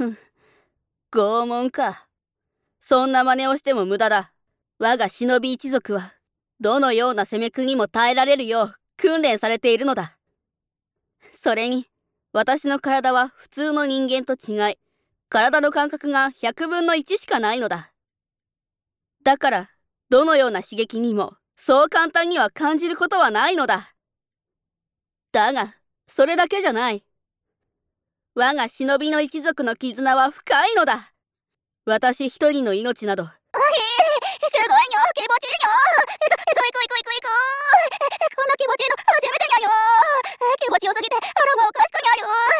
拷問か。そんな真似をしても無駄だ。我が忍び一族は、どのような攻め苦にも耐えられるよう訓練されているのだ。それに、私の体は普通の人間と違い、体の感覚が100分の1しかないのだ。だから、どのような刺激にも、そう簡単には感じることはないのだ。だが、それだけじゃない。我が忍びの一族の絆は深いのだ。私一人の命など。 すごいにょ、気持ちいいにょ。行く。こんな気持ちいいの初めてにゃよ。気持ちよすぎて腹もおかしくにゃよ。